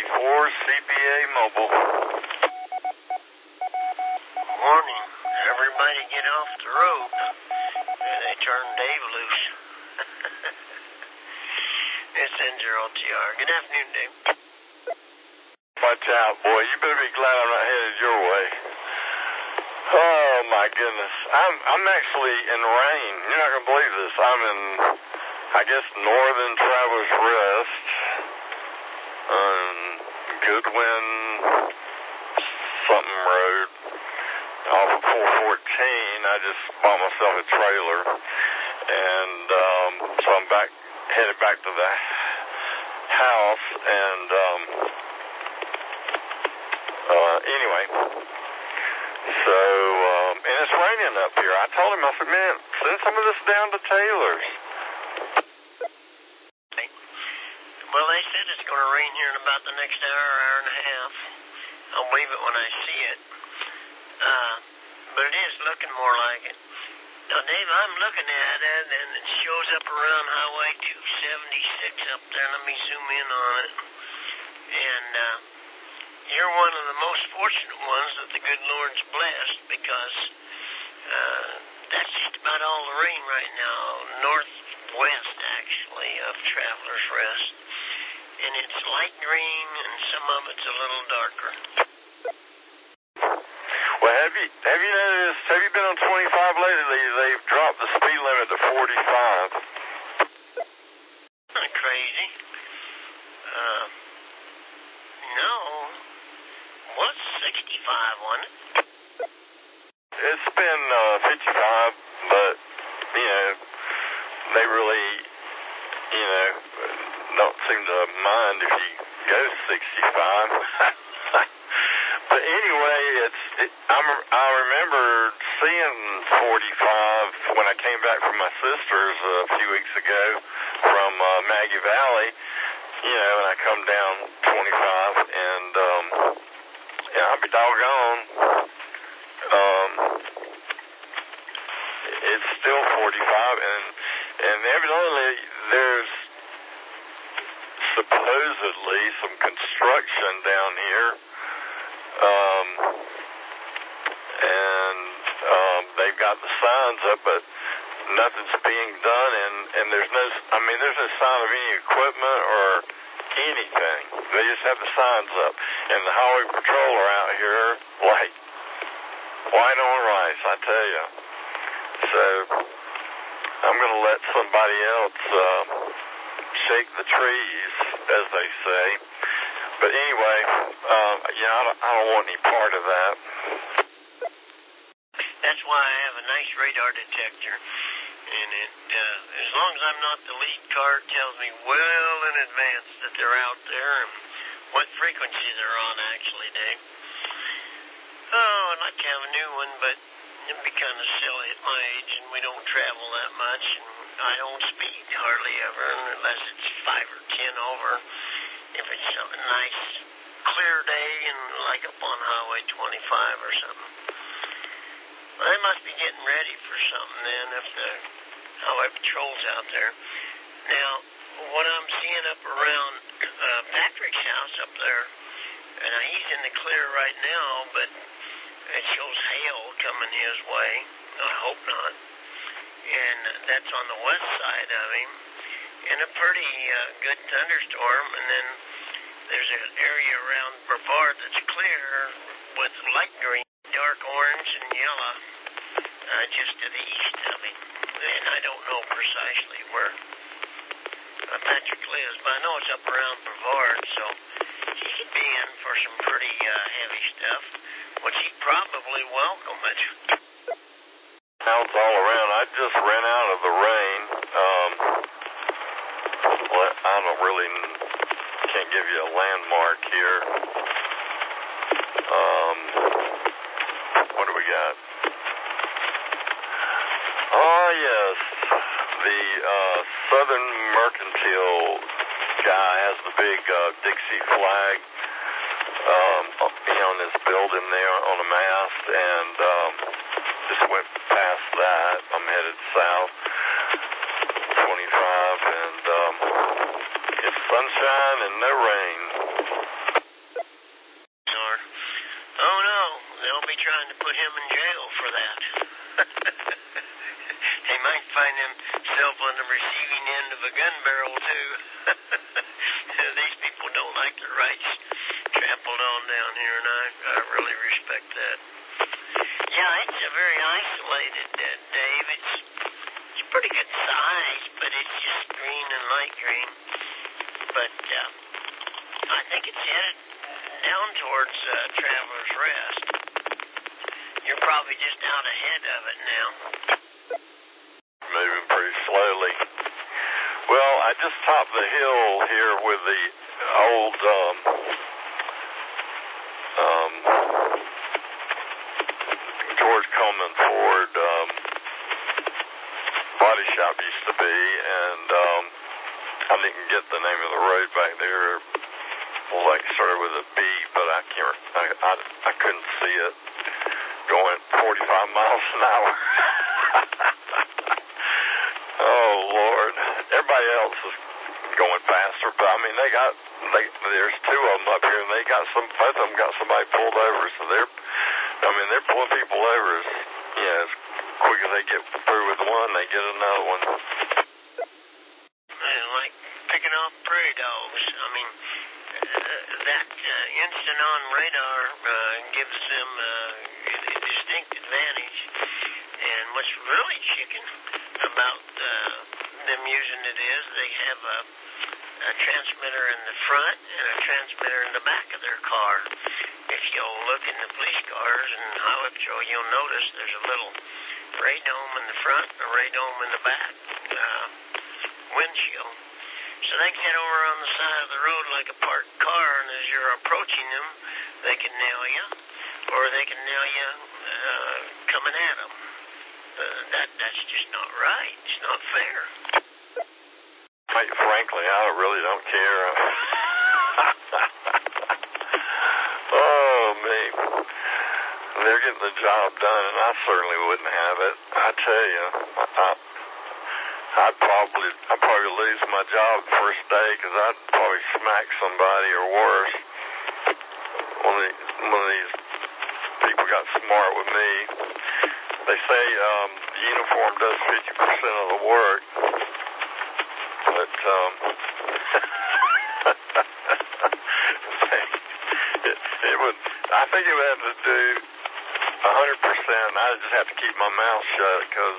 CPA Mobile. Morning. Everybody get off the rope. They turned Dave loose. It's N0TR. Good afternoon, Dave. Watch out, boy. You better be glad I'm not headed your way. Oh, my goodness. I'm actually in rain. You're not going to believe this. I'm in, I guess, Northern Travelers Rest on Goodwin something road off of 414. I just bought myself a trailer. And so I'm headed back to the house. And anyway, so, and it's raining up here. I told him, I said, man, send some of this down to Taylor's. Well, they said it's going to rain here in about the next hour and a half. I'll believe it when I see it. But it is looking more like it. Now, Dave, I'm looking at it, and it shows up around Highway 276 up there. Let me zoom in on it. And you're one of the most fortunate ones that the good Lord's blessed, because that's just about all the rain right now, northwest, actually, of Travelers Rest. And it's light green, and some of it's a little darker. Well, have you noticed, have you been on 25 lately? They've dropped the speed limit to 45. Kind of crazy. No. What's 65, wasn't it? It's been 55, but, you know, they really, you know, don't seem to mind if you go 65. But anyway, I remember seeing 45 when I came back from my sister's a few weeks ago from Maggie Valley, you know, and I come down 25, and I'll be doggone. It's still 45, and evidently there's supposedly some construction down here, and they've got the signs up, but nothing's being done, and there's no sign of any equipment or anything. They just have the signs up, and the highway patrol are out here like white on rice, I tell you. So I'm going to let somebody else shake the trees, as they say. But anyway, I don't want any part of that. That's why I have a nice radar detector. And it, as long as I'm not the lead car, it tells me well in advance that they're out there and what frequency they're on, actually, Dave. Oh, I'd like to have a new one, but it'd be kind of silly at my age, and we don't travel that much, and I don't speed hardly ever, unless it's 5 or 10 over. If it's a nice, clear day, and like up on Highway 25 or something. They must be getting ready for something then, if the highway patrol's out there. Now, what I'm seeing up around Patrick's house up there, and he's in the clear right now, but it shows hail coming his way. I hope not. And that's on the west side of him. And a pretty good thunderstorm. And then there's an area around Brevard that's clear with light green, dark orange, and yellow just to the east of him. And I don't know precisely where Patrick lives, but I know it's up around Brevard, so he could be in for some pretty heavy stuff, which he'd probably welcome it. Clouds all around. I just ran out of the rain. I can't give you a landmark here. What do we got? Oh, yes. The Southern Mercantile guy has the big Dixie flag on his building there on a mast, and just went past that. I'm headed south, 25, and it's sunshine and no rain. be trying to put him in jail for that. They might find himself on the receiving end of a gun barrel, too. These people don't like their rights trampled on down here, and I really respect that. Yeah, it's a very isolated, Dave. It's pretty good size, but it's just green and light green. But I think it's headed down towards Traveler's Rest. You're probably just out ahead of it now. Moving pretty slowly. Well, I just topped the hill here with the old George Coleman Ford body shop used to be, and I didn't get the name of the road back there. Well, like started with a B, but I couldn't see it going 45 miles an hour. Oh Lord! Everybody else is going faster, but I mean there's two of them up here, and both of them got somebody pulled over, so they're pulling people over as quick as they get through with one, they get another one. Like picking off prairie dogs. I mean, that instant on radar gives them a distinct advantage. And what's really chicken about them using it is they have a transmitter in the front and a transmitter in the back of their car. If you'll look in the police cars and highway patrol, you'll notice there's a little radome in the front and a radome in the back windshield. So they can get over on the side of the road like a parked car, and as you're approaching them, they can nail you, or they can nail you coming at them. That's just not right. It's not fair. Frankly, I really don't care. Oh, me. They're getting the job done, and I certainly wouldn't have it. I tell you, I'd probably lose my job the first day because I'd probably smack somebody or worse. One of these people got smart with me. They say the uniform does 50% of the work, but it would. I think it would have to do 100%. I just have to keep my mouth shut because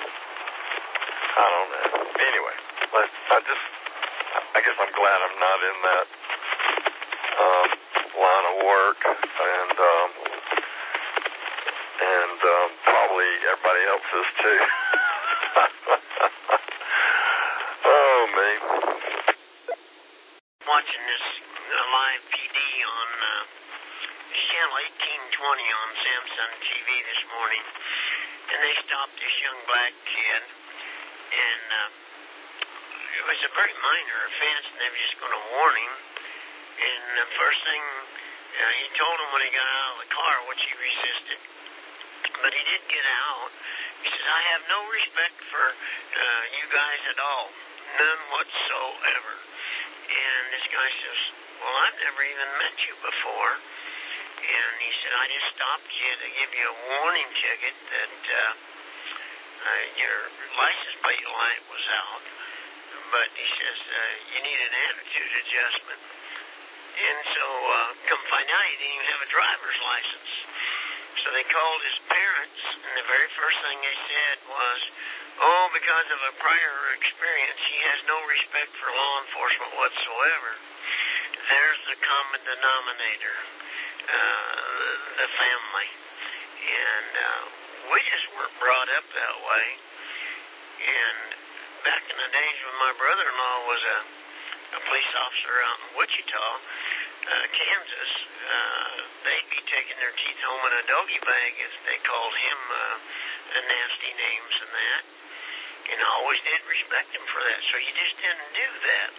I don't know. Anyway, I guess I'm glad I'm not in that line of work, and probably everybody else is too. Oh, me. Watching this live PD on channel 1820 on Samsung TV this morning, and they stopped this young black kid, and it was a very minor offense, and they were just going to warn him. And the first thing he told him when he got out of the car, which he resisted, but he did get out. He says, "I have no respect for you guys at all, none whatsoever." And this guy says, "Well, I've never even met you before." And he said, "I just stopped you to give you a warning ticket that your license plate light was out. But," he says, "you need an attitude adjustment." And so, come find out, he didn't even have a driver's license. So they called his parents, and the very first thing they said was, "Oh, because of a prior experience, he has no respect for law enforcement whatsoever." There's the common denominator, the family. And we just weren't brought up that way. And back in the days when my brother-in-law was a police officer out in Wichita, Kansas, they'd be taking their teeth home in a doggy bag, as they called him, nasty names and that. And I always did respect him for that, so you just didn't do that.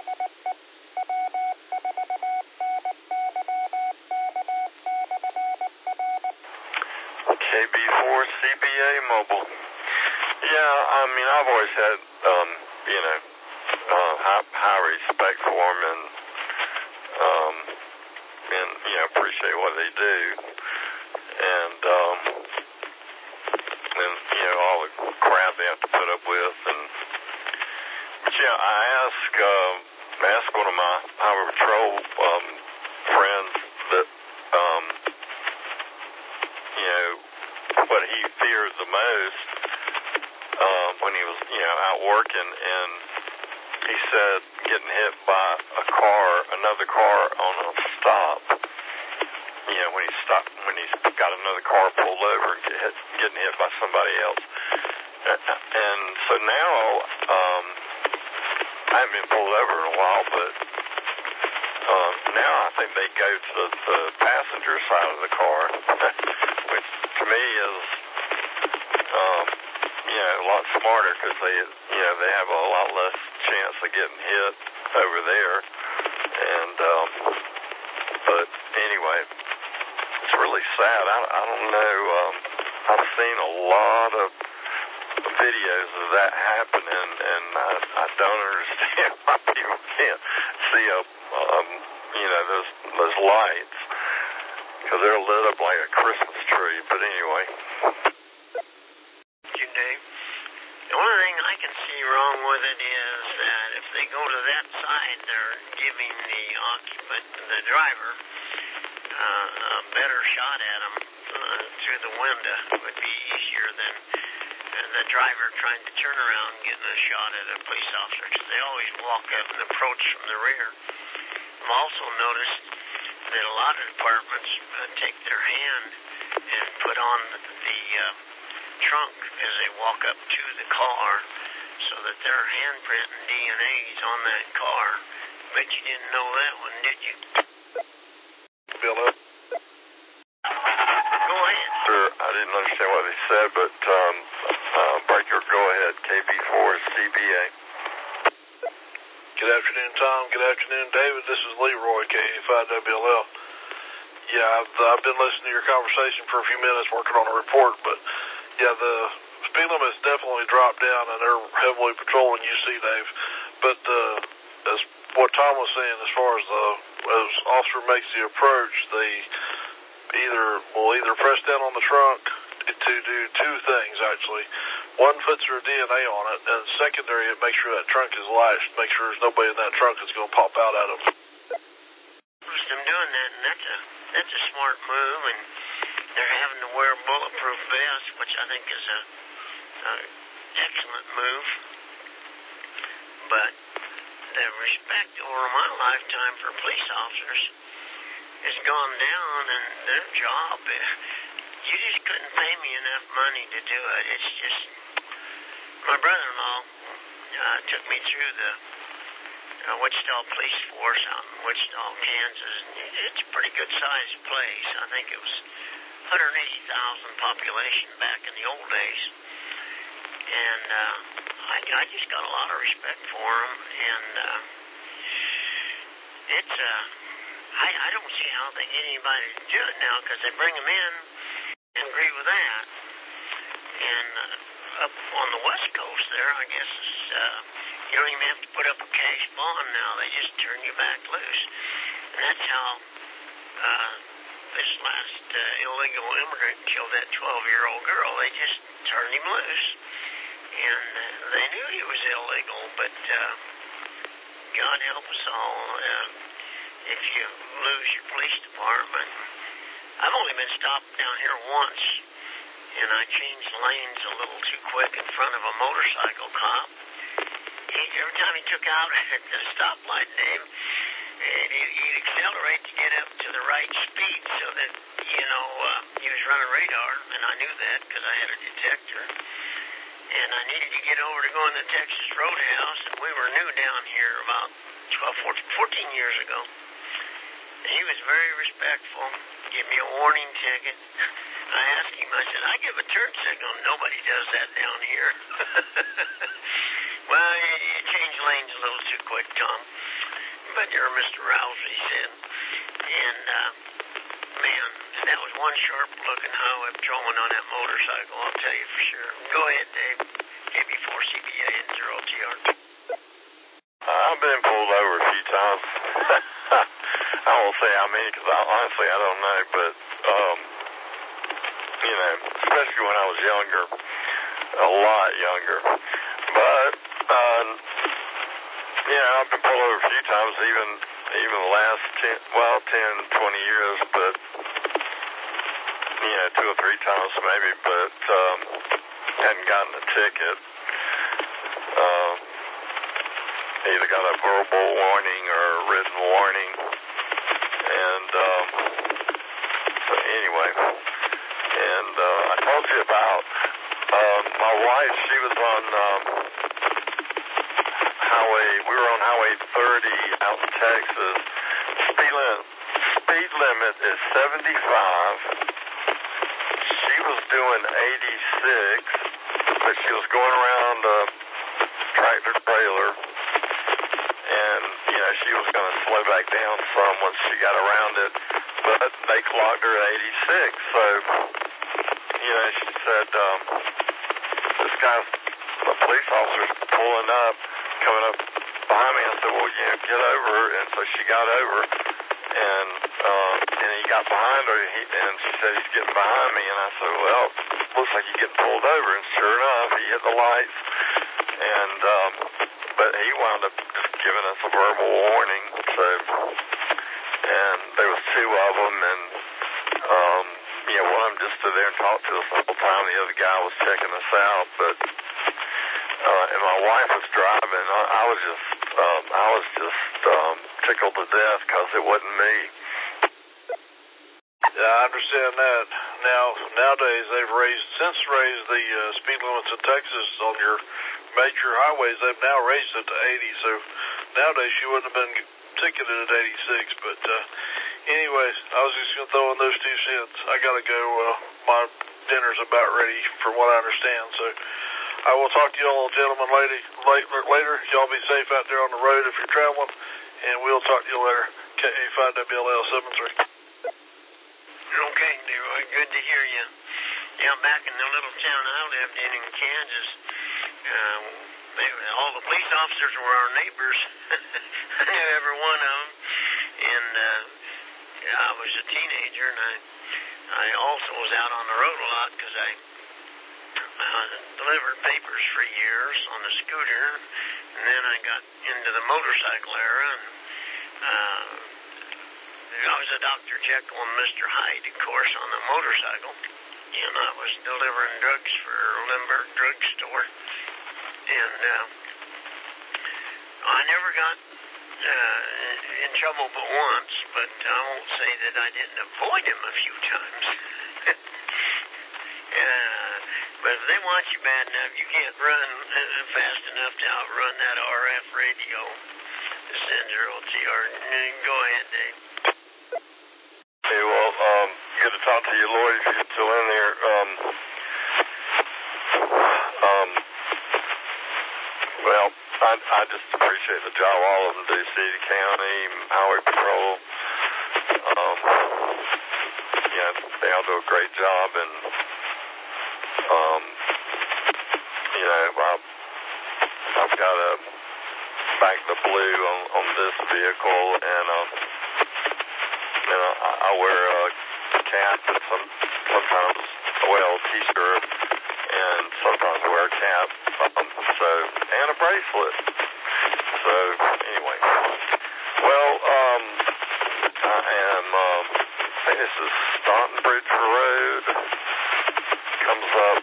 KB4 CBA Mobile. Yeah, I mean, I've always had, high respect for them and appreciate what they do. and all the crap they have to put up with. But I asked one of my Highway Patrol friends that, what he feared the most when he was, out working, and he said getting hit by another car on a stop. When he's got another car pulled over and getting hit by somebody else. And so now, I haven't been pulled over in a while, but now I think they go to the passenger side of the car, which to me is, a lot smarter, because they have a lot less chance of getting hit over there. And, but anyway, it's really sad. I don't know. I've seen a lot of videos of that happening, and I don't understand why people can't see those lights, because they're lit up like a Christmas tree. But anyway. You, Dave. The only thing I can see wrong with it is that if they go to that side, they're giving the occupant, the driver, a better shot at him through the window. It would be easier than the driver trying to turn around and getting a shot at a police officer, because they always walk up and approach from the rear. I've also noticed that a lot of departments take their hand and put on the trunk as they walk up to the car, so that their handprint and DNA is on that car. Bet you didn't know that one, did you? Bill, Go ahead. sir, I didn't understand what they said, but Breaker, go ahead. KB4 CBA. Good afternoon, Tom. Good afternoon, David. This is Leroy, KA5WLL. Yeah, I've been listening to your conversation for a few minutes, working on a report, but yeah, the speed limit's definitely dropped down, and they're heavily patrolling UC, Dave. But as what Tom was saying, as far as as officer makes the approach, they will either press down on the trunk to do two things, actually. One, puts their DNA on it, and secondary, it makes sure that trunk is latched, make sure there's nobody in that trunk that's going to pop out at them. I'm doing that, and that's a smart move, and they're having to wear bulletproof vests, which I think is a excellent move. But the respect over my lifetime for police officers has gone down, and their job, you just couldn't pay me enough money to do it. It's just, my brother-in-law took me through the Wichita Police Force out in Wichita, Kansas. It's a pretty good-sized place. I think it was 180,000 population back in the old days. And I just got a lot of respect for them. And it's, I don't see how they get anybody to do it now, because they bring them in and agree with that. And up on the West Coast there, I guess you don't even have to put up a cash bond now. They just turn you back loose. And that's how this last illegal immigrant killed that 12-year-old girl. They just turned him loose. And they knew he was illegal, but God help us all if you lose your police department. I've only been stopped down here once, and I changed lanes a little too quick in front of a motorcycle cop. Every time he took out at the stoplight, Dave, he'd accelerate to get up to the right speed so that, he was running radar, and I knew that because I had a detector. And I needed to get over to go in the Texas Roadhouse, and we were new down here about 14 years ago. And he was very respectful, gave me a warning ticket. I asked him, I said, I give a turn signal. Nobody does that down here. Well, you changed lanes a little too quick, Tom. But you're Mr. Rouse, he said. And, man, that was one sharp-looking highway patrolman on that motorcycle, I'll tell you for sure. Go ahead, Dave. KB4CBA and 0TR. I've been pulled over a few times. I won't say how many, because honestly I don't know, but especially when I was younger, a lot younger. But, I've been pulled over a few times, even the last 10, 20 years, but, 2 or 3 times maybe, but, hadn't gotten a ticket. Either got a verbal warning or a written warning. And, so anyway, I told you about, my wife, she was on, we were on Highway 30 out in Texas. Speed limit is 75. She was doing 86, but she was going around a tractor trailer, and, she was going to slow back down some once she got around it, but they clocked her at 86, so, she said, this guy's, the police officer's pulling up, coming up behind me. I said, well, get over, and so she got over, and he got behind her, and she said, he's getting behind me, and I said, well, looks like he's getting pulled over, and sure enough, he hit the lights, and, but he wound up just giving us a verbal warning, so, and there was 2 of them, and, one of them just stood there and talked to us the whole time, the other guy was checking us out, but, and my wife was driving. I was just tickled to death because it wasn't me. Yeah, I understand that. Nowadays they've raised the speed limits in Texas on your major highways. They've now raised it to 80. So nowadays she wouldn't have been ticketed at 86. But anyways, I was just gonna throw in those 2 cents. I gotta go. My dinner's about ready, from what I understand. So I will talk to y'all gentlemen later. Y'all be safe out there on the road if you're traveling, and we'll talk to you later. KA5WLL 73. Okay, Leroy, good to hear you. Yeah, back in the little town I lived in Kansas, all the police officers were our neighbors. I knew every one of them, and I was a teenager, and I also was out on the road a lot because I delivered papers for years on a scooter, and then I got into the motorcycle era, and I was a Dr. Jekyll and Mr. Hyde, of course, on the motorcycle, and I was delivering drugs for Lindbergh Drug Store, and I never got in trouble but once, but I won't say that I didn't avoid him a few times. But if they want you bad enough, you can't run fast enough to outrun that RF radio. The sender OTR. Go ahead, Dave. Hey, well, good to talk to you, Lloyd, if you're still in there. Well, I just appreciate the job all of them do, City, County, Highway Patrol. They all do a great job, and, I've got a Back the Blue on this vehicle, and, I wear a cap and sometimes, t-shirt, and sometimes I wear a cap, and a bracelet. So, anyway. Well, I am, I think this is Staunton Bridge Road. Comes up,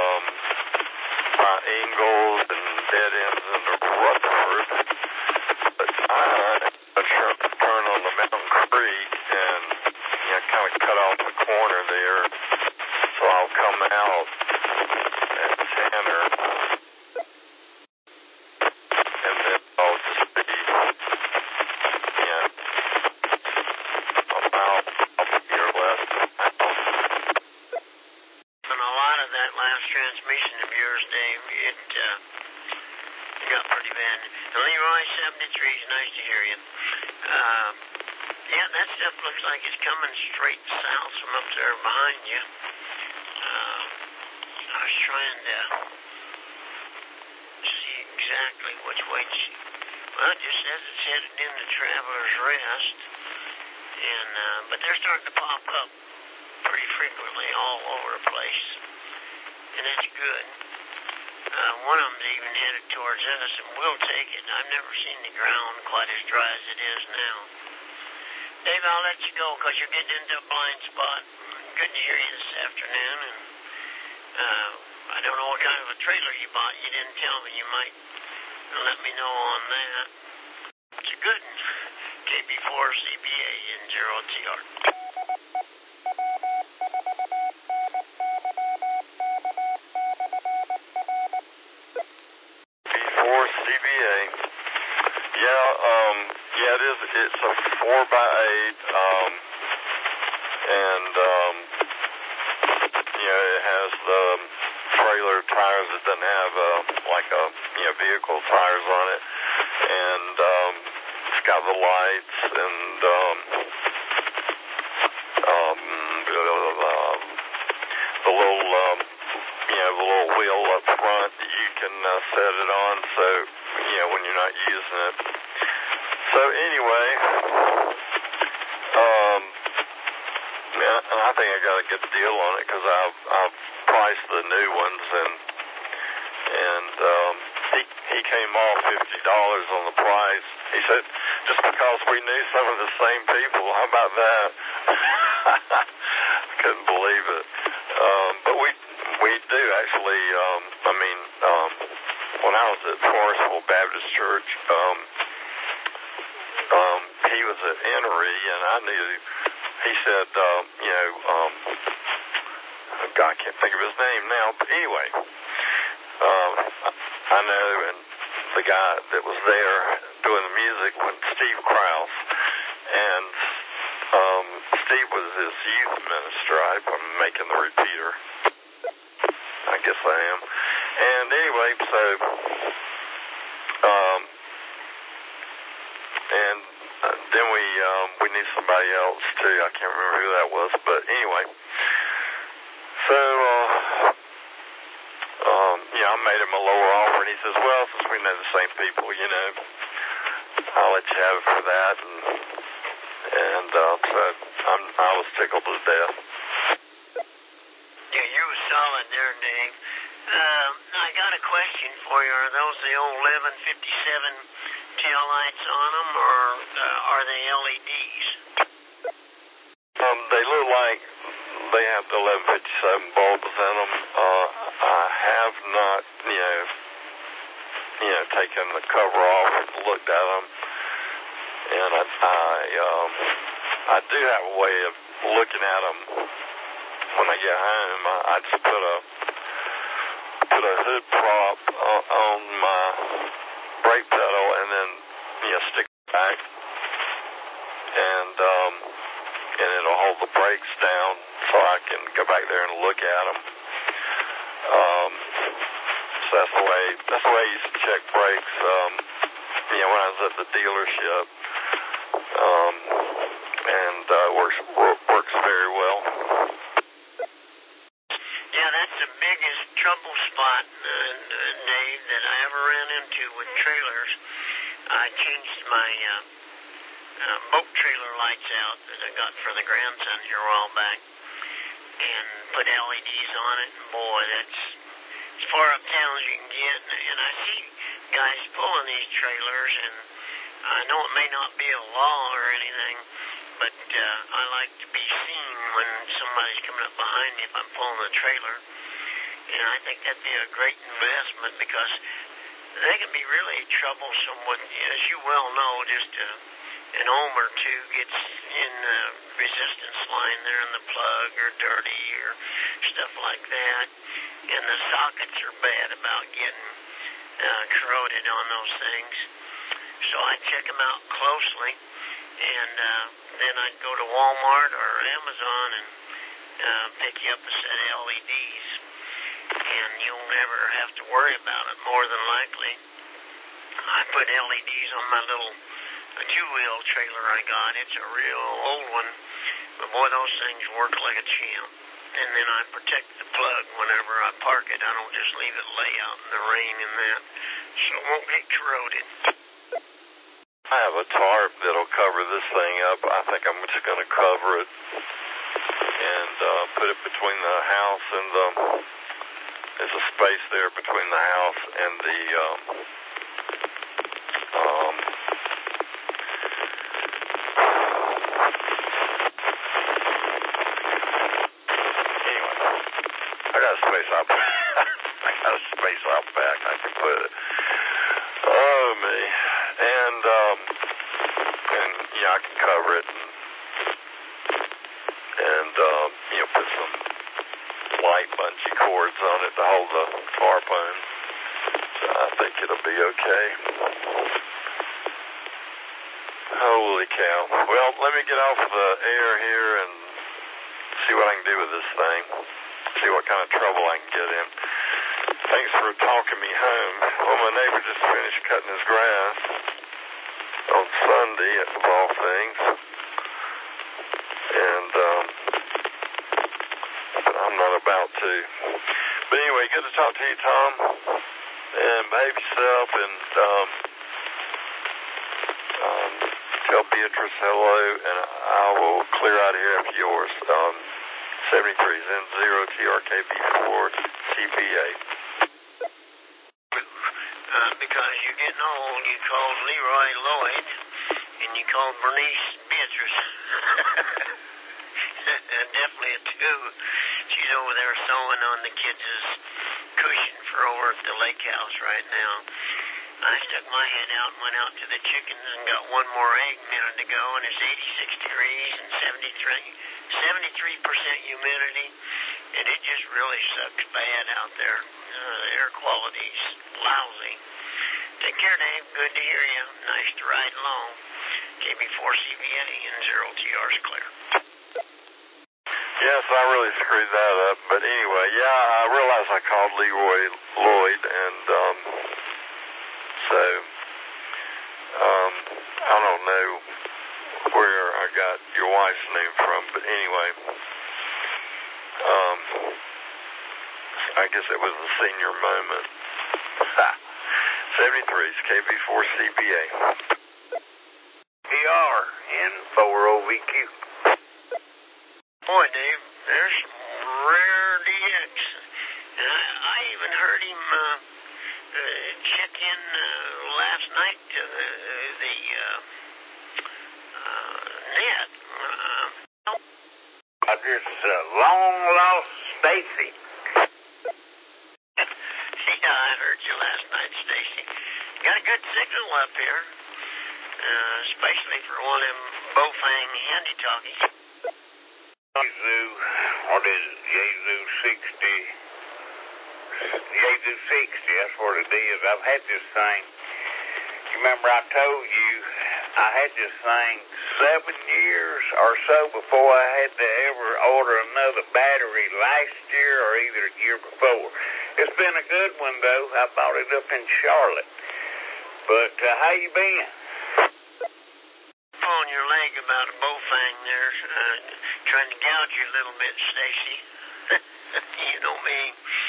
by Ingalls and dead ends into Rutherford. But I'm sure I'm turn on the Mountain Creek and, kind of cut off the corner there. So I'll come out at Tanner. And then I'll just be, a mile or less. And a lot of that last transmission of yours, Dave, it got pretty bad. And Leroy 73 is nice to hear you. Yeah, that stuff looks like it's coming straight south from up there behind you. I was trying to see exactly which way it just says it's headed into Traveler's Rest. And but they're starting to pop up pretty pretty frequently all over the place, and that's good. One of them's even headed towards us, and we'll take it. I've never seen the ground quite as dry as it is now. Dave, I'll let you go because you're getting into a blind spot. Good to hear you this afternoon, and I don't know what kind of a trailer you bought. You didn't tell me. You might let me know on that. It's a good one. KB4CBA in 0TR. KB4CBA. Yeah, it is. It's a 4x8, and it has the trailer tires. It doesn't have vehicle tires on it, and it's got the lights and the little wheel up front that you can set it on. So when you're not using it. So anyway, and I think I got a good deal on it because I've priced the new ones, and he came off $50 on the price. He said, just because we knew some of the same people, how about that? I couldn't believe it. But we do actually, when I was at Forestville Baptist Church, he was at Enery, and I knew, he said, God, I can't think of his name now, but anyway, I know, and the guy that was there doing the music was Steve Krause, and Steve was his youth minister. I'm making the repeater. I guess I am. And anyway, so, and then we need somebody else too. I can't remember who that was, but anyway. So, I made him a lower offer, and he says, well, since we know the same people, I'll let you have it for that. And so I was tickled to death. Yeah, you were solid there, Dave. I got a question for you. Are those the old 1157 tail lights on them, or are they LEDs? They look like they have the 1157 bulbs in them. I have not, taken the cover off and looked at them, and I do have a way of looking at them when I get home. I just put a hood prop on my brake pedal, and then stick it back, and it'll hold the brakes down so I can go back there and look at them. So that's the way I used to check brakes. When I was at the dealership, and works very well. Yeah, that's the biggest trouble spot, Dave, that I ever ran into with trailers. I changed my boat trailer lights out that I got for the grandson here a while back, and put LEDs on it, and boy, that's as far uptown as you can get, and I see guys pulling these trailers, and I know it may not be a law or anything, but I like to be seen when somebody's coming up behind me if I'm pulling the trailer, and I think that'd be a great investment because they can be really troublesome with, as you well know, just an ohm or two gets in the resistance line there in the plug or dirty or stuff like that, and the sockets are bad about getting corroded on those things. So I check them out closely, and then I'd go to Walmart or Amazon and pick you up a set of LEDs, and you'll never have to worry about it, more than likely. I put LEDs on my little two-wheel trailer I got. It's a real old one, but boy, those things work like a champ. And then I protect the plug whenever I park it. I don't just leave it lay out in the rain and that, so it won't get corroded. I have a tarp that'll cover this thing up. I think I'm just going to cover it, and put it between the house and there's a space there between the house and the anyway, I got a space out back. I got a space out back I can put it. Oh me. And I can cover it and put some light bungee cords on it to hold the tarp on. So I think it'll be okay. Holy cow. Well, let me get off the air here and see what I can do with this thing. See what kind of trouble I can get in. Thanks for talking me home. Well, my neighbor just finished cutting his grass on Sunday, of all things. And, but I'm not about to. But anyway, good to talk to you, Tom. And behave yourself and, tell Beatrice hello, and I will clear out of here after yours. 73 Zen 0 TRKB4 CPA. Because you're getting old, you called Leroy Lloyd, and you called Bernice Beatrice. Definitely a two. She's over there sewing on the kids' cushion for over at the lake house right now. I stuck my head out and went out to the chickens and got one more egg a minute ago, and it's 86 degrees and 73% humidity, and it just really sucks bad out there. The air quality's lousy. Take care, Dave. Good to hear you. Nice to ride along. KB4CBA and 0TR's clear. Yes, I really screwed that up. But anyway, yeah, I realized I called Leroy Lloyd, and so I don't know where I got your wife's name from, but anyway, I guess it was a senior moment. 73's KB4CBA. PR in 4OVQ. Boy, Dave, there's some rare DX. And I even heard him check in last night to the net. This long-lost Stacy. Yeah, I heard you last night, Stacy. Got a good signal up here, especially for one of them Bofang handy-talkies. Yazoo, what is it? Yazoo 60. Yazoo 60, that's what it is. I've had this thing. You remember I told you I had this thing 7 years or so before I had to ever order another battery last year or either the year before. It's been a good one, though. I bought it up in Charlotte. But how you been? Pulling your leg about a Bofang there, trying to gouge you a little bit, Stacy. You know me.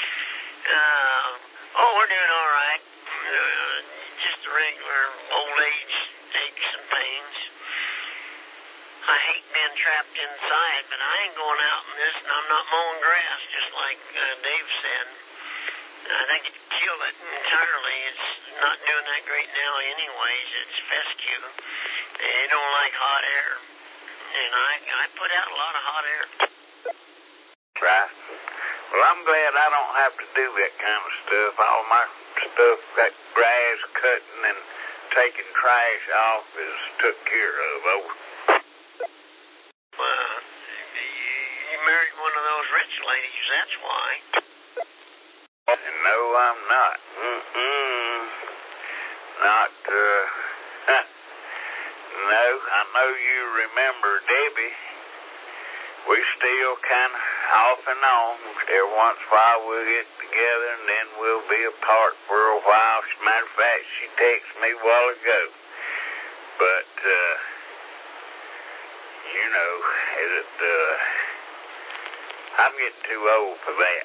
We're doing all right. Just the regular old age aches and pains. I hate being trapped inside, but I ain't going out in this, and I'm not mowing grass, just like Dave said. I think it killed it entirely. It's not doing that great now anyways. It's fescue. It don't like hot air. And I put out a lot of hot air. Right. Well, I'm glad I don't have to do that kind of stuff. All my stuff, that grass cutting and taking trash off is took care of. Over. You married one of those rich ladies, that's why. No, I'm not. Not, no, I know you remember Debbie. We still kind of off and on. Every once in a while we'll get together and then we'll be apart for a while. As a matter of fact, she texted me a while ago. But, you know, I'm getting too old for that.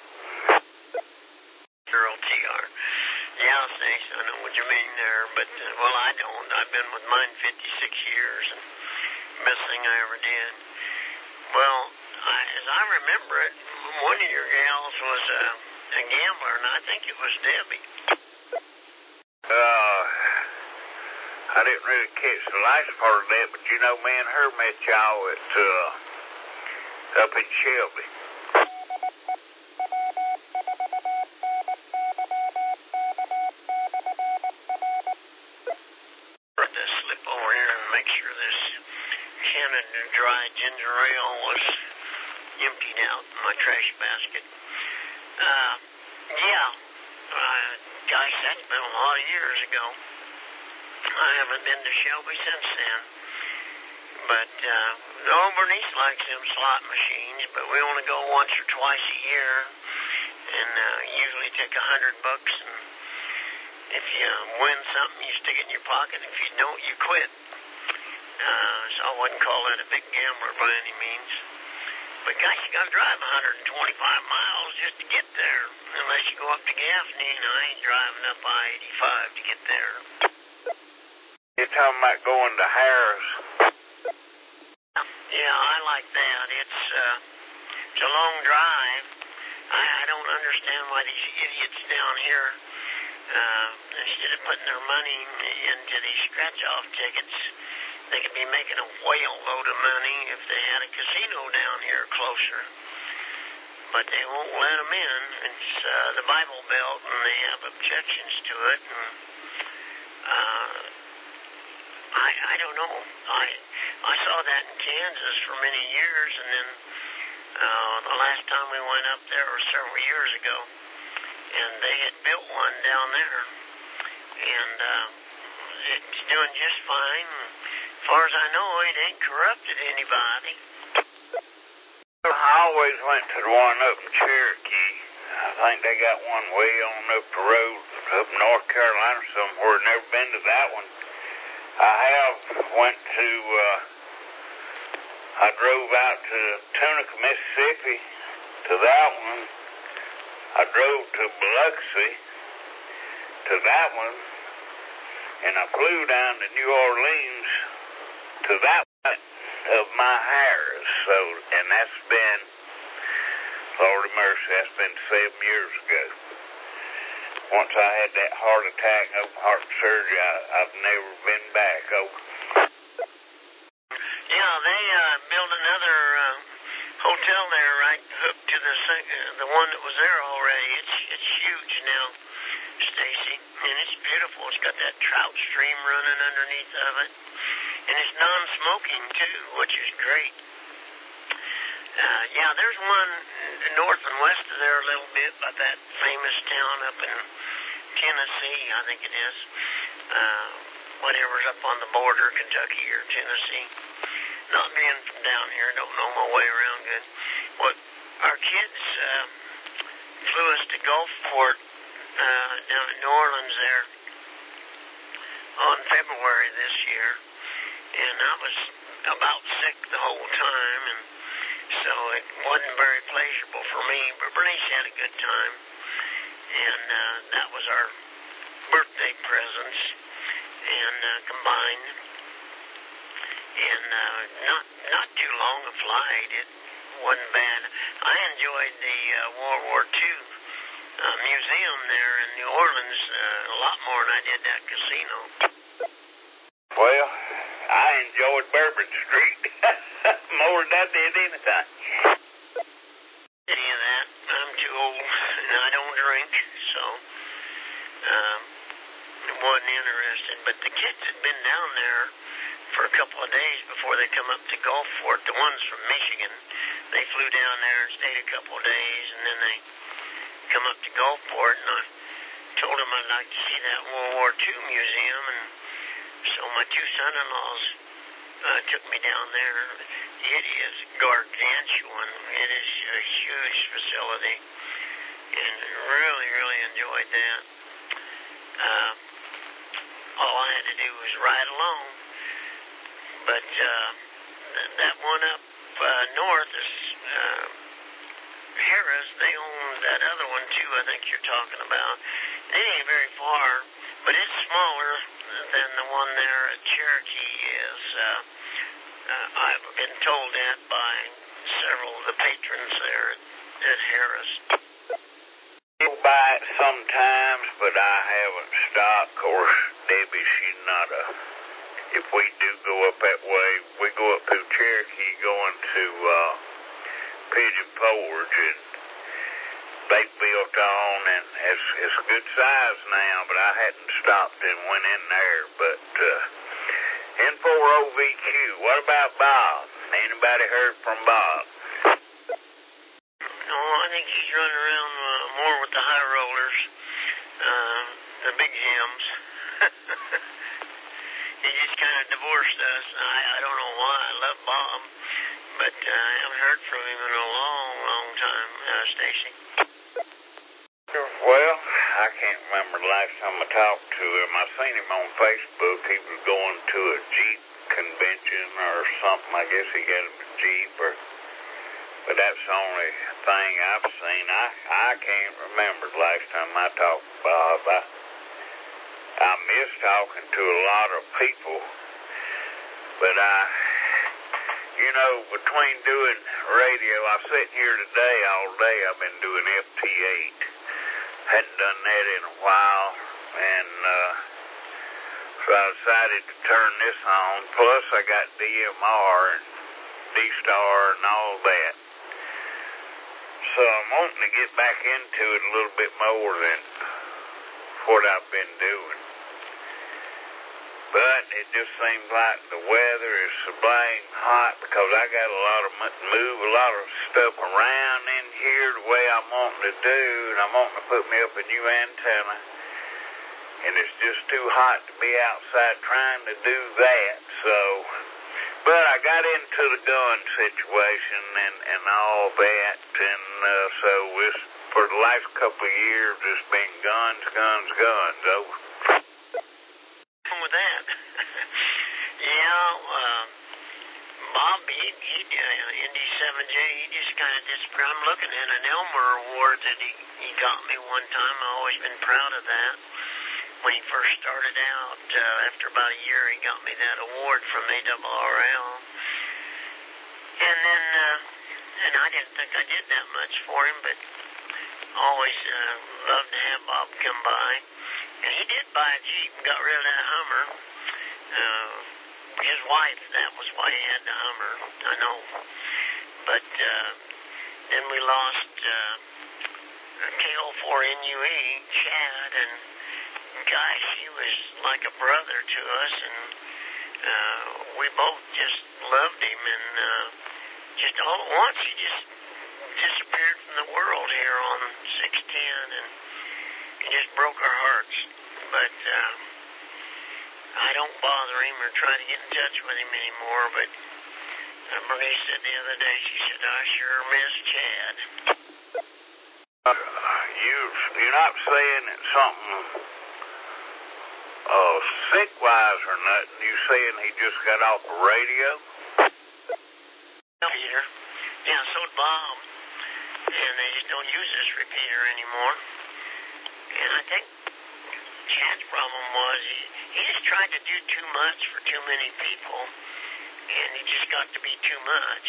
Girl TR. Yeah, Stace, I know what you mean there, but, well, I don't. I've been with mine 56 years, and best thing I ever did. Well, as I remember it, one of your gals was a gambler, and I think it was Debbie. I didn't really catch the last part of that, but you know, me and her met y'all at, up in Shelby. To slip over here and make sure this can of dry ginger ale was emptied out in my trash basket. Gosh, that's been a lot of years ago. I haven't been to Shelby since then. But, Bernice likes them slot machines, but we only go once or twice a year, and usually take $100, and if you win something, you stick it in your pocket. If you don't, you quit. So I wouldn't call that a big gambler by any means. But gosh, you got to drive 125 miles just to get there, unless you go up to Gaffney, and I ain't driving up I-85 to get there. You're talking about going to Harris. Yeah, I like that. It's a long drive. I don't understand why these idiots down here, instead of putting their money into these scratch-off tickets, they could be making a whale load of money if they had a casino down here closer. But they won't let them in. It's the Bible Belt, and they have objections to it. And I don't know. I saw that in Kansas for many years, and then the last time we went up there was several years ago, and they had built one down there, and it's doing just fine. As far as I know, it ain't corrupted anybody. I always went to the one up in Cherokee. I think they got one way on up the road up in North Carolina somewhere. Never been to that one. I have went to, I drove out to Tunica, Mississippi to that one. I drove to Biloxi to that one. And I flew down to New Orleans to that one of my hires. So, and that's been, Lord of mercy, that's been 7 years ago. Once I had that heart attack and open heart surgery, I've never been back. Yeah, they built another hotel there right hooked to the one that was there already. It's huge now, Stacy, and it's beautiful. It's got that trout stream running underneath of it, and it's non-smoking too, which is great. Yeah, there's one north and west of there a little bit by that famous town up in Tennessee, I think it is. Whatever's up on the border, Kentucky or Tennessee. Not being from down here, don't know my way around good. Well, our kids flew us to Gulfport down in New Orleans there on February this year, and I was about sick the whole time, and so it wasn't very pleasurable for me, but Bernice had a good time, and that was our birthday presents, and combined, and not too long a flight. It wasn't bad. I enjoyed the World War II museum there in New Orleans a lot more than I did that casino. Well, I enjoyed Bourbon Street more than I did anything. Any of that. I'm too old and I don't drink, so wasn't interested. But the kids had been down there for a couple of days before they come up to Gulfport. The ones from Michigan, they flew down there and stayed a couple of days, and then they come up to Gulfport, and I told them I'd like to see that World War II museum, and so my two son-in-laws took me down there. It is gargantuan. It is a huge facility, and really, really enjoyed that. All I had to do was ride along. But that one up north is Harris. They own that other one too, I think you're talking about. It ain't very far, but it's smaller than the one there at Cherokee is. I've been told that by several the patrons there at Harris. I go by it sometimes, but I haven't stopped. Of course, Debbie, she's not a... If we do go up that way, we go up through Cherokee going to Pigeon Forge, and they built on, and it's a good size now, but I hadn't stopped and went in there. But N4OVQ, what about Bob? Anybody heard from Bob? No, I think he's running around more with the high rollers, the big hymns. He just kind of divorced us. I don't know why. I love Bob, but I haven't heard from him in a long, long time, Stacy. Well, I can't remember the last time I talked to him. I seen him on Facebook. He was going to a Jeep convention or something. I guess he got a Jeep, but that's the only thing I've seen. I can't remember the last time I talked to Bob. I miss talking to a lot of people, but between doing radio, I'm sitting here today all day. I've been doing FT8. Hadn't done that in a while, and so I decided to turn this on. Plus, I got DMR and D-Star and all that. So I'm wanting to get back into it a little bit more than what I've been doing. But it just seems like the weather is so blame hot because I got move a lot of stuff around in here the way I'm wanting to do, and I'm wanting to put me up a new antenna, and it's just too hot to be outside trying to do that. So, but I got into the gun situation and all that, and so it's, for the last couple of years, it's been guns, over. With that, Bob, Indy 7J, he just kind of disappeared. I'm looking at an Elmer Award that he got me one time. I've always been proud of that. When he first started out, after about a year, he got me that award from ARRL. And then, and I didn't think I did that much for him, but always loved to have Bob come by. And he did buy a Jeep and got rid of that Hummer. His wife, that was why he had the Hummer, I know. But then we lost KO4NUE, Chad, and gosh, he was like a brother to us, and we both just loved him, and just all at once he just disappeared from the world here on 610, and it just broke our hearts. But I don't bother him or try to get in touch with him anymore, but Bernice said the other day, she said, I sure miss Chad. You're not saying it's something sick-wise or nothing. You're saying he just got off the radio? Peter. Yeah, so did Bob. And they just don't use this repeater anymore. And I think Chad's problem was he just tried to do too much for too many people, and he just got to be too much.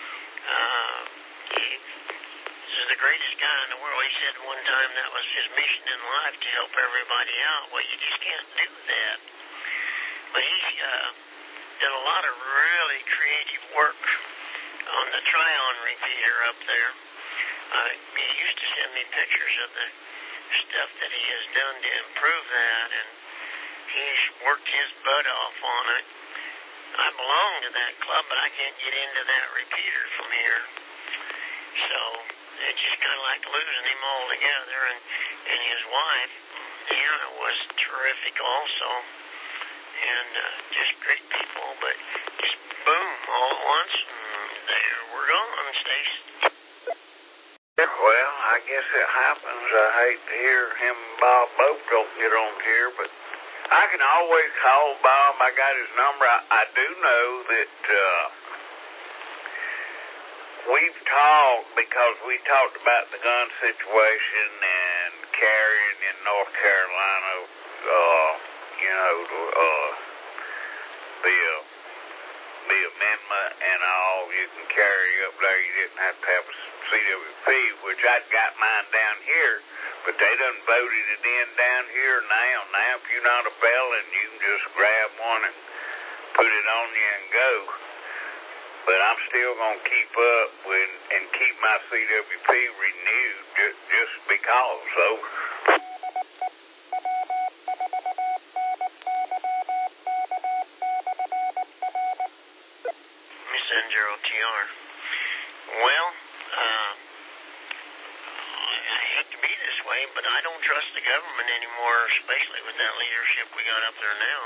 This is the greatest guy in the world. He said one time that was his mission in life, to help everybody out. Well, you just can't do that. But he did a lot of really creative work on the Tryon repeater up there. He used to send me pictures of the stuff that he has done to improve that, and he's worked his butt off on it. I belong to that club, but I can't get into that repeater from here. So it's just kind of like losing him altogether. And his wife, Anna, was terrific also, and just great people. But just boom, all at once, and there we're gone, Stacy. Well, I guess it happens. I hate to hear him and Bob both don't get on here, but I can always call Bob. I got his number. I do know that we've talked, because we talked about the gun situation and carrying in North Carolina, the be amendment and all you can carry up there. You didn't have to have a CWP, which I'd got mine down here, but they done voted it in down here now. Now, if you're not a felon, you can just grab one and put it on you and go. But I'm still going to keep up with and keep my CWP renewed just because. So. Messenger OTR. Well, I hate to be this way, but I don't trust the government anymore, especially with that leadership we got up there now.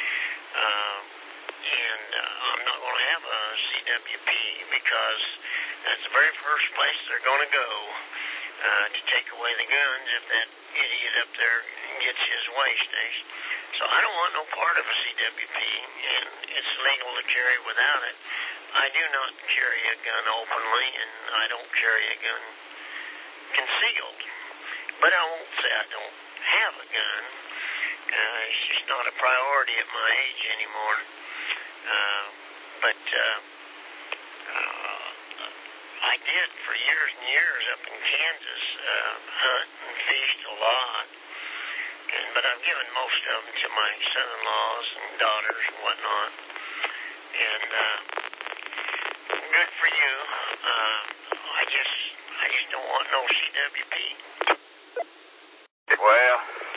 And I'm not going to have a CWP because that's the very first place they're going to go to take away the guns if that idiot up there gets his way, Stace. So I don't want no part of a CWP, and it's legal to carry without it. I do not carry a gun openly, and I don't carry a gun concealed. But I won't say I don't have a gun. It's just not a priority at my age anymore. But I did for years and years up in Kansas, hunt and fished a lot. But I've given most of them to my son-in-laws and daughters and whatnot. And good for you. I just don't want no CWP. Well,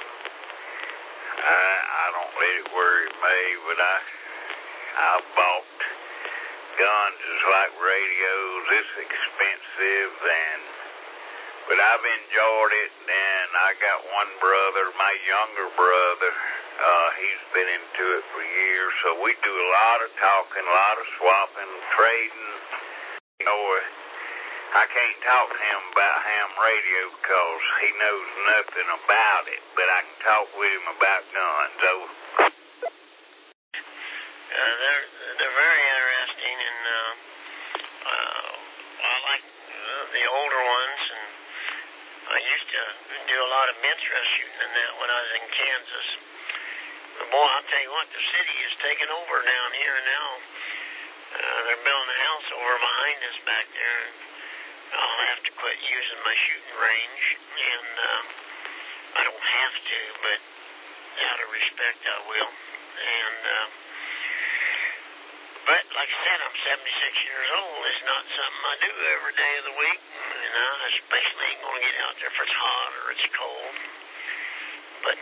I don't let it worry me, but I've bought guns just like radios. It's expensive, but I've enjoyed it. And I got one brother, my younger brother. He's been into it for years, so we do a lot of talking, a lot of swapping, trading. You know, I can't talk to him about ham radio because he knows nothing about it, but I can talk with him about guns. So they're very interesting, and I like the older ones, and I used to do a lot of bench rest shooting in that when I was in Kansas. But boy, I'll tell you what, the city is taking over down here now. They're building a house over behind us back there, and I'll have to quit using my shooting range, and I don't have to, but out of respect I will. And but like I said, I'm 76 years old. It's not something I do every day of the week, and I especially ain't going to get out there if it's hot or it's cold. But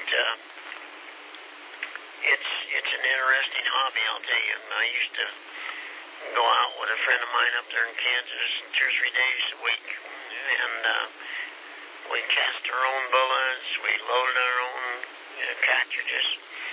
it's an interesting hobby, I'll tell you. I used to go out with a friend of mine up there in Kansas 2 or 3 days a week, and we cast our own bullets, we loaded our own cartridges.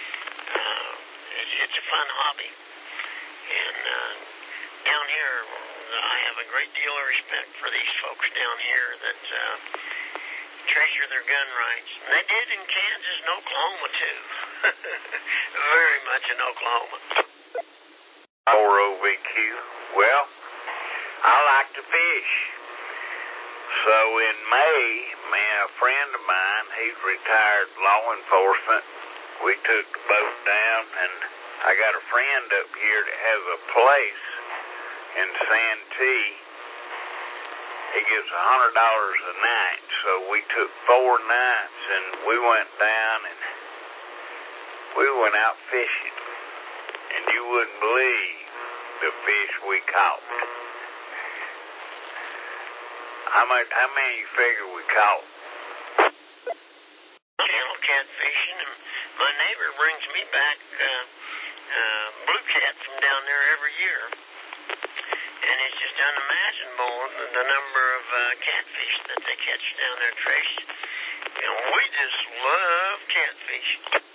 It's a fun hobby. And down here, I have a great deal of respect for these folks down here that treasure their gun rights. And they did in Kansas and Oklahoma, too. Very much in Oklahoma. Or OVQ. Well, I like to fish. So in May, a friend of mine, he's retired law enforcement, we took the boat down, and I got a friend up here that has a place in Santee. He gives $100 a night, so we took 4 nights, and we went down, and we went out fishing. And you wouldn't believe the fish we caught. How many you figure we caught? Channel catfishing, and my neighbor brings me back blue cat from down there every year. And it's just unimaginable the number of catfish that they catch down there, Trace. And we just love catfish.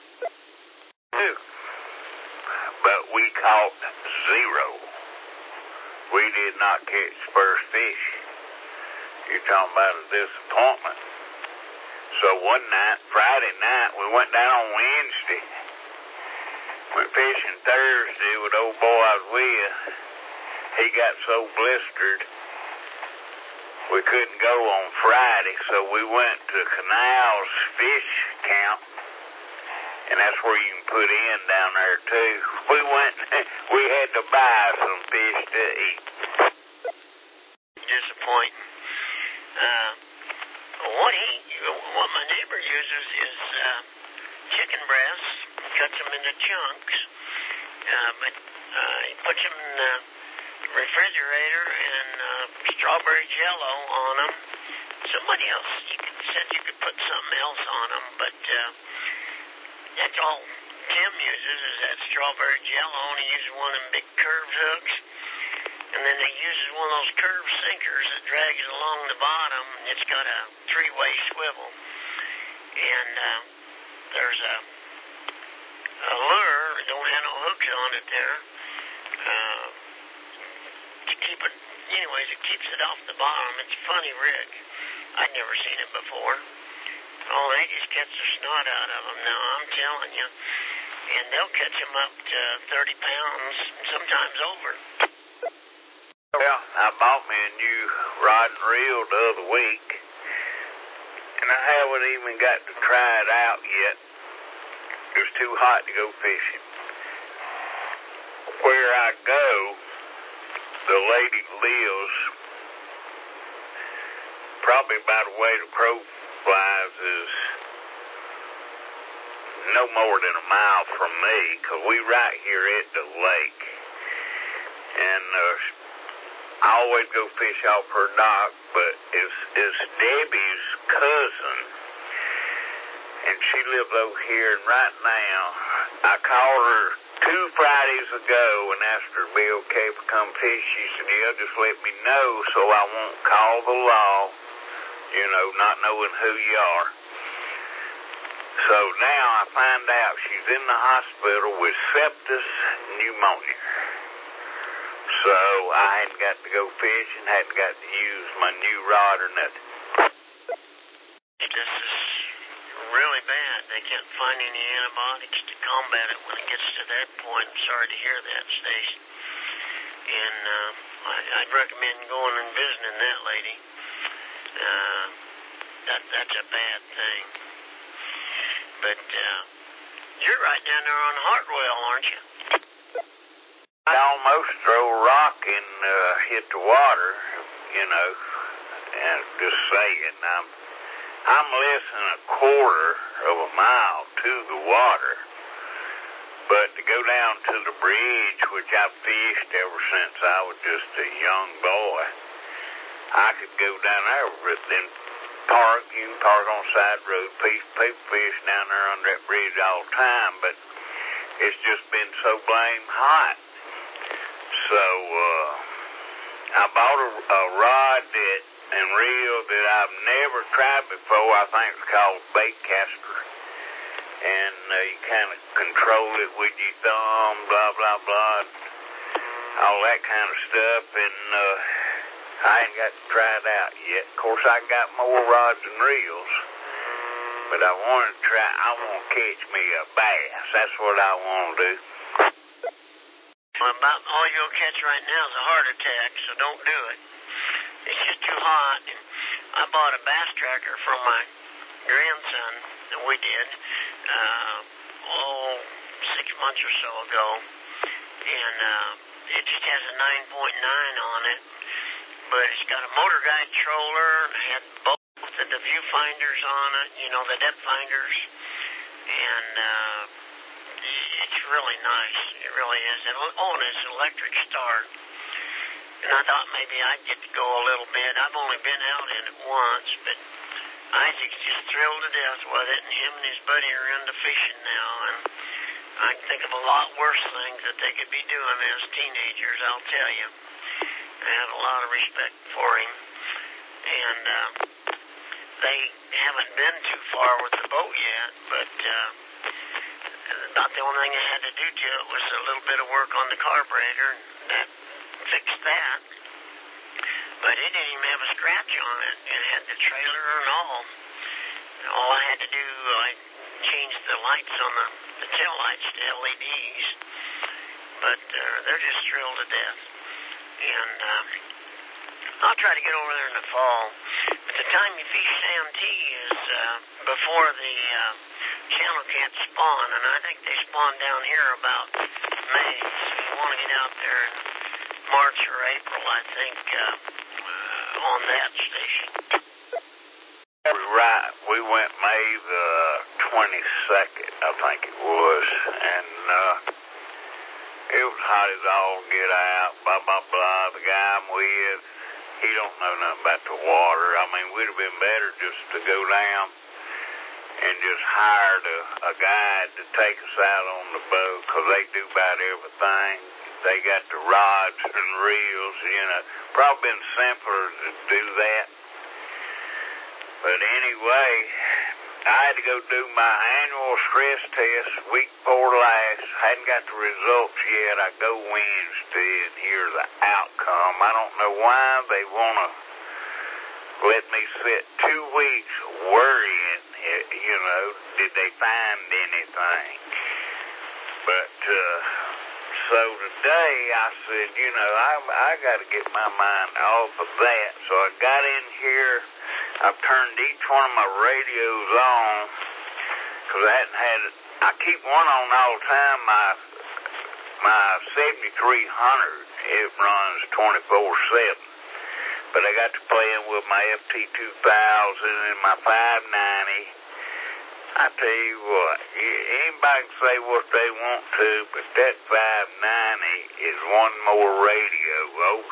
But we caught 0. We did not catch first fish. You're talking about a disappointment. So one night, Friday night, we went down on Wednesday. Went fishing Thursday with old boy I was with. He got so blistered, we couldn't go on Friday, so we went to Canals Fish Camp, And that's where you can put in down there, too. We went, we had to buy some fish to eat. Disappointing. What my neighbor uses is chicken breasts, cuts them into chunks, but he puts them in the refrigerator and strawberry jello on them. Somebody else said you could put something else on them, but that's all Tim uses is that strawberry jello, and he uses one of them big curved hooks, and then he uses one of those curved sinkers that drags along the bottom, and it's got a three-way swivel, and there's a lure, it don't have no hooks on it there, to keep it, anyways, it keeps it off the bottom. It's a funny rig. I'd never seen it before. Oh, they just catch the snot out of them now, I'm telling you. And they'll catch them up to 30 pounds, sometimes over. Well, I bought me a new rod and reel the other week, and I haven't even got to try it out yet. It was too hot to go fishing. Where I go, the lady lives probably about the way the crow flies is no more than a mile from me, because we right here at the lake. And I always go fish off her dock, but it's Debbie's cousin, and she lives over here, and right now, I called her 2 Fridays ago and asked her to be okay if I come fish. She said, yeah, just let me know so I won't call the law, you know, not knowing who you are. So now I find out she's in the hospital with sepsis pneumonia. So I hadn't got to go fishing, hadn't got to use my new rod or nothing. This is really bad. They can't find any antibiotics to combat it when it gets to that point. I'm sorry to hear that, Stace. And I'd recommend going and visiting that lady. That's a bad thing. But you're right down there on Hartwell, aren't you? I almost throw a rock and hit the water, you know, and just saying, I'm less than a quarter of a mile to the water, but to go down to the bridge, which I've fished ever since I was just a young boy, I could go down there, but then you can park on the side road, people fish down there under that bridge all the time, but it's just been so blame hot. So, I bought a rod and reel that I've never tried before. I think it's called Baitcaster. And you kind of control it with your thumb, blah, blah, blah, all that kind of stuff. And I ain't got to try it out yet. Of course, I got more rods and reels. But I want to catch me a bass. That's what I want to do. Well, about all you'll catch right now is a heart attack, so don't do it. It's just too hot. And I bought a bass tracker for my grandson that we did, 6 months or so ago. And it just has a 9.9 on it. But it's got a motor guide troller, had both of the viewfinders on it, you know, the depth finders. And it's really nice. It really is. And it's electric start. And I thought maybe I'd get to go a little bit. I've only been out in it once, but Isaac's just thrilled to death with it, and him and his buddy are into fishing now. And I can think of a lot worse things that they could be doing as teenagers, I'll tell you. I have a lot of respect for him. And they haven't been too far with the boat yet, but about the only thing I had to do to it was a little bit of work on the carburetor, and that fixed that. But it didn't even have a scratch on it. It had the trailer and all. All I had to do, I changed the lights on the tail lights to LEDs. But they're just thrilled to death. And I'll try to get over there in the fall. But the time you fish Santee is before the channel cats spawn, and I think they spawn down here about May. So you want to get out there in March or April, I think, on that station. Right. We went May the 22nd, I think it was, and it was hot as all get out, blah, blah, blah. The guy I'm with, he don't know nothing about the water. I mean, we'd have been better just to go down and just hired a guide to take us out on the boat, because they do about everything. They got the rods and reels, you know. Probably been simpler to do that. But anyway, I had to go do my annual stress test week before last. Hadn't got the results yet. I go Wednesday and hear the outcome. I don't know why they want to let me sit 2 weeks worrying, you know, did they find anything? But, so today I said, you know, I got to get my mind off of that. So I got in here. I've turned each one of my radios on because I hadn't had it. I keep one on all the time. My 7300, it runs 24/7. But I got to playing with my FT2000 and my 590. I tell you what, anybody can say what they want to, but that 590 is one more radio, oh.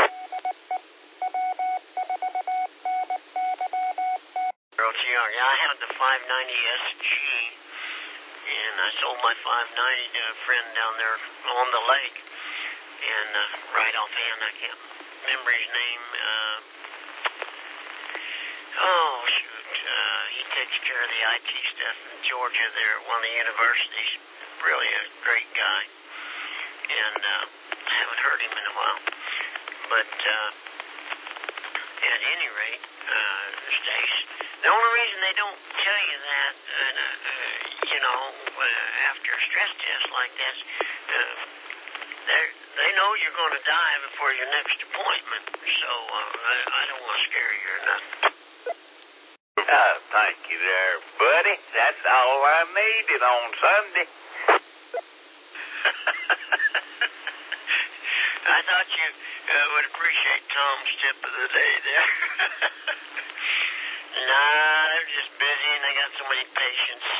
Yeah, I had the 590 SG, and I sold my 590 to a friend down there on the lake. And right offhand, I can't remember his name. He takes care of the IT stuff in Georgia there at one of the universities. Really a great guy. And I haven't heard him in a while. But at any rate, Stace, the only reason they don't tell you that, you know, after a stress test like this, they know you're going to die before your next appointment. So I don't want to scare you or nothing. Oh, thank you there, buddy. That's all I needed on Sunday. I thought you would appreciate Tom's tip of the day there. Nah, they're just busy and they got so many patients.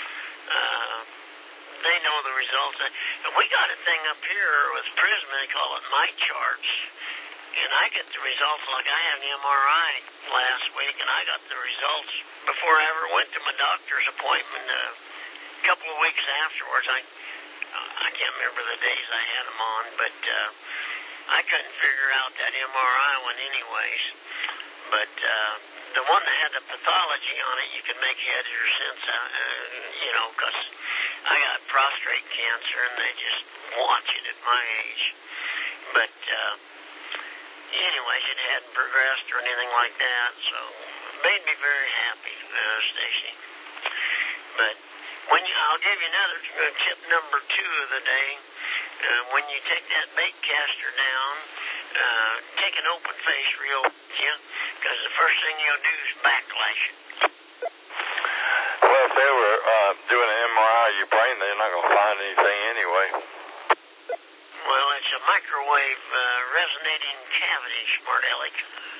They know the results. And we got a thing up here with Prism, they call it My Charts. And I get the results, like I had an MRI last week, and I got the results before I ever went to my doctor's appointment. A couple of weeks afterwards, I can't remember the days I had them on, but I couldn't figure out that MRI one anyways. But the one that had the pathology on it, you could make heads or sense, you know, because I got prostate cancer, and they just watch it at my age. But anyways, it hadn't progressed or anything like that, so it made me very happy, Stacy. But I'll give you another tip, number 2 of the day. When you take that bait caster down, take an open face reel, because the first thing you'll do is backlash it. Well, if they were doing an MRI of your brain, they're not going to find anything anyway. Well, it's a microwave resonating cavity, smart aleck.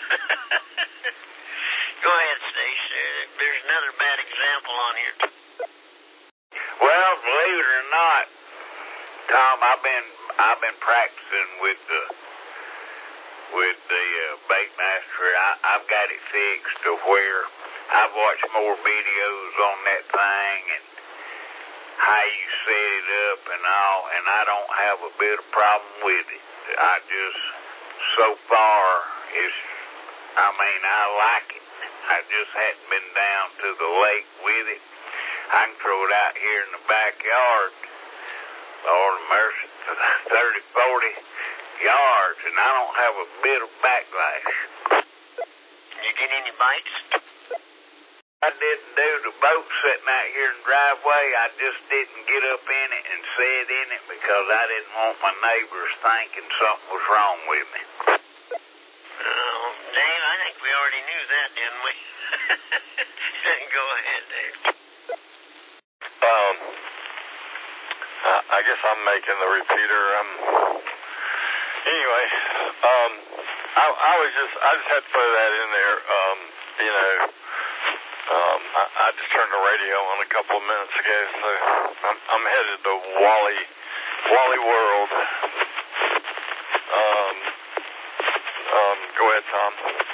Go ahead, Stace. There's another bad example on here. Well, believe it or not, Tom, I've been practicing with the bait master. I've got it fixed to where I've watched more videos on that thing and how you set it up and all, and I don't have a bit of problem with it. I just, so far, I like it. I just hadn't been down to the lake with it. I can throw it out here in the backyard, Lord of mercy, 30, 40 yards, and I don't have a bit of backlash. You get any bites? I didn't do the boat sitting out here in the driveway. I just didn't get up in it and sit in it because I didn't want my neighbors thinking something was wrong with me. Oh, Dave, I think we already knew that, didn't we? Go ahead, Dave. I guess I'm making the repeater. Anyway, I just had to throw that in there. You know, I just turned the radio on a couple of minutes ago, so I'm headed to Wally World. Go ahead, Tom.